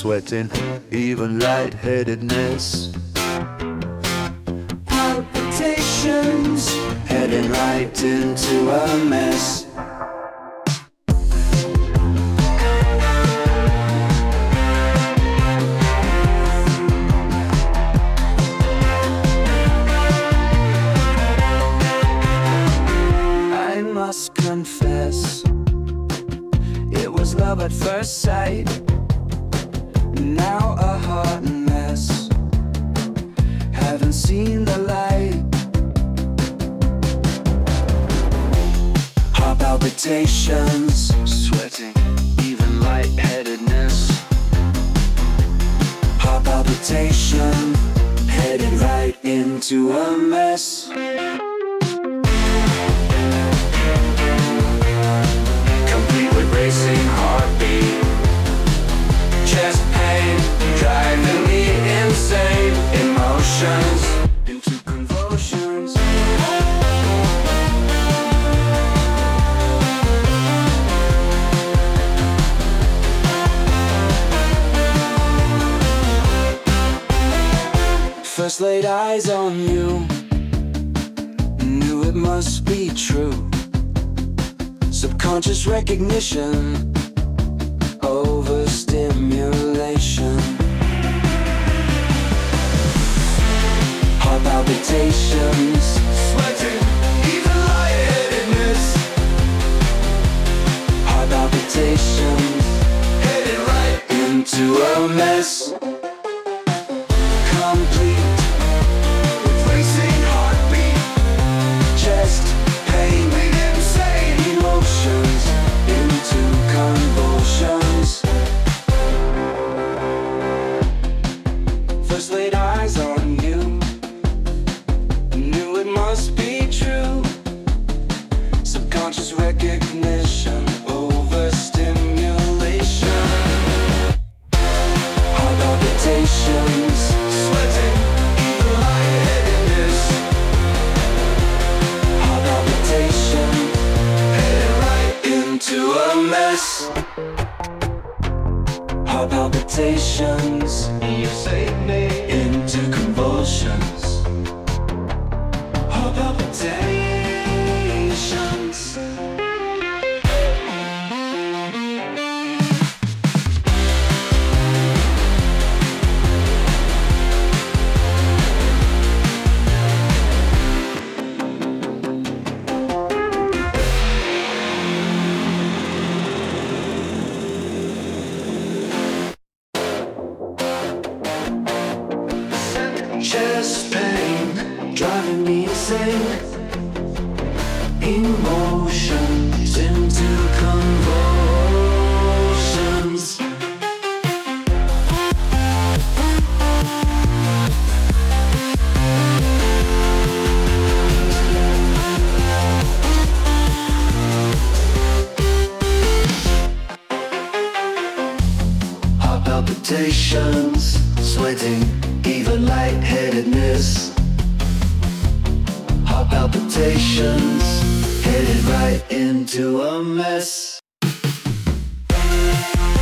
sweating, even lightheadedness. Palpitations, heading right into a mess. I must confess, it was love at first sight. Now a heart mess, haven't seen the light. Heart palpitations, sweating, even lightheadedness. Heart palpitation, headed right into a mess. Complete with racing heartbeat, chest pain, driving me insane. Emotions into convulsions. First laid eyes on you, knew it must be true. Subconscious recognition, overstimulation. Heart palpitations, sweating, even lightheadedness. Heart palpitations, headed right into a mess. Complete with racing heartbeat, chest pain, insane emotions into convulsions. First laid eyes on you, knew it must be true. Subconscious recognition, overstimulation. Heart palpitations, sweating, even lightheadedness. Heart palpitation, headed right into a mess. Heart palpitations, you save me, into convulsions. Heart palpitations. Chest pain, driving me insane. Emotions into convulsions. Heart palpitations, sweating, even lightheadedness. Heart palpitations, headed right into a mess.